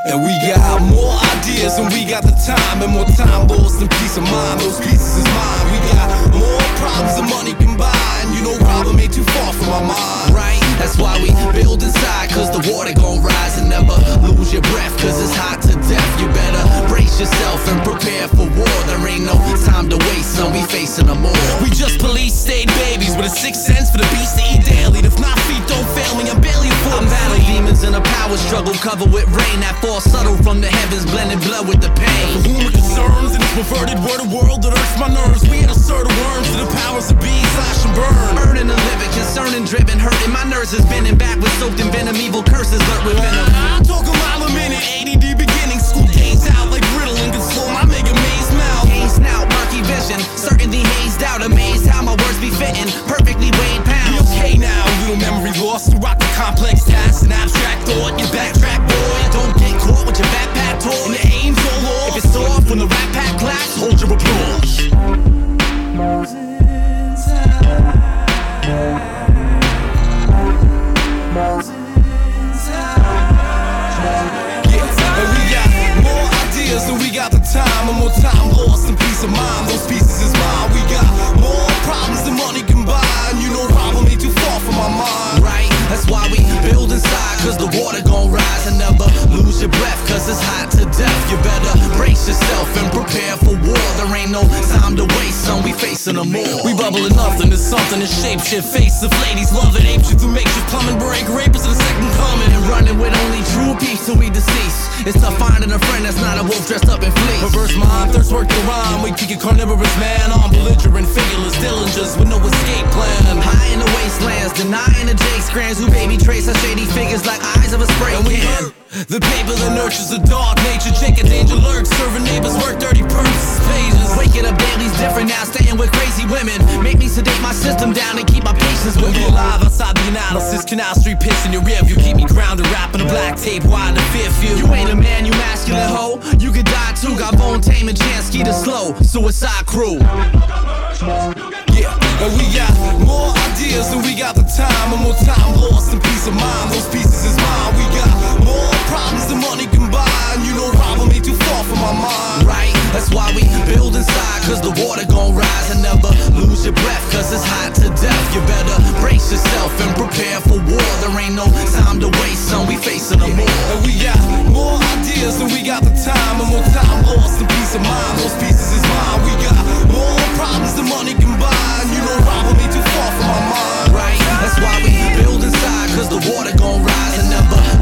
And we got more ideas and we got the time, and more time lost and peace of mind. Those pieces is mine. We got more problems than money can buy, and you know problem ain't too far from my mind. Right, that's why we build inside, cause the water gon' rise. And never lose your breath, cause it's hot to death. You better brace yourself and prepare for war. There ain't no time to waste, son, we facing a more. We just police state babies with a sixth sense for the beast to eat daily. If my feet don't fail me, I'm barely I'm battling demons in a power struggle, covered with rain that falls subtle from the heavens, blending blood with the pain. For whom it concerns, in this perverted world that hurts my nerves, we had a sort of worms to the powers of bees, slash and burn. Earning a living, concerning, driven, hurting. My nerves is bending back with soaked in venom. Evil curses lurk within them. I talk a mile a minute, ADD beginning. School days out like brittle and console my mega maze mouth. Cane snout, murky vision, certainty hazed out. Amazed how my words be fitting, perfectly weighed pounds. Be okay now, little memory lost throughout the complex tasks and abstract thought. You backtrack, boy, don't get caught with your backpack torn. And the aim's all off. If it's off when the rap pack claps, hold your applause. And we got the time, and more time lost and peace of mind. Those pieces is mine. We got more problems than money can buy, and you know problem ain't too far from my mind. Right, that's why we build inside, cause the water gon' rise. And never lose your breath, cause it's hot to death. You better brace yourself and prepare for war. There ain't no time to waste, son, we facing a more. We bubbling nothing, it's something to shape shit. Face of ladies love it, ape shit through makeshift plumbing break. Rapists of the second coming, and running with only true peace till we deceased. It's tough finding a friend that's not a wolf dressed up in fleece. Perverse mind, thirst work the rhyme. We kick a carnivorous man on belligerent, figureless Dillingers with no escape plan. High in the wastelands, denying the Jake Scrans who baby trace our shady figures like eyes of a spray and we can. The paper that nurtures a dark nature, chicken danger lurks, serving neighbors work dirty purposes pages. Waking up daily's different now, staying with crazy women. Make me sedate my system down and keep my patience with me. Alive outside the analysis, Canal Street piss in your rear view. Keep me grounded, rapping a black tape, wide and fear few. You ain't a man, you masculine hoe. You could die too, got bone tame and chance, ski the slow. Suicide crew. Yeah, and we got more ideas and we got the time, and more time lost and peace of mind. Those pieces is mine. We got more problems than money can buy, and you know problem ain't too far from my mind. Right, that's why we build inside, cause the water gon' rise. And never lose your breath, cause it's hot to death. You better brace yourself and prepare for war. There ain't no time to waste, son, we facing a more. And we got more ideas and we got the time, and more time lost and peace of mind. Those pieces is mine. We got more problems than money can buy, and you know problem ain't too far from my mind. Right, that's why we build inside, cause the water gon' rise. And never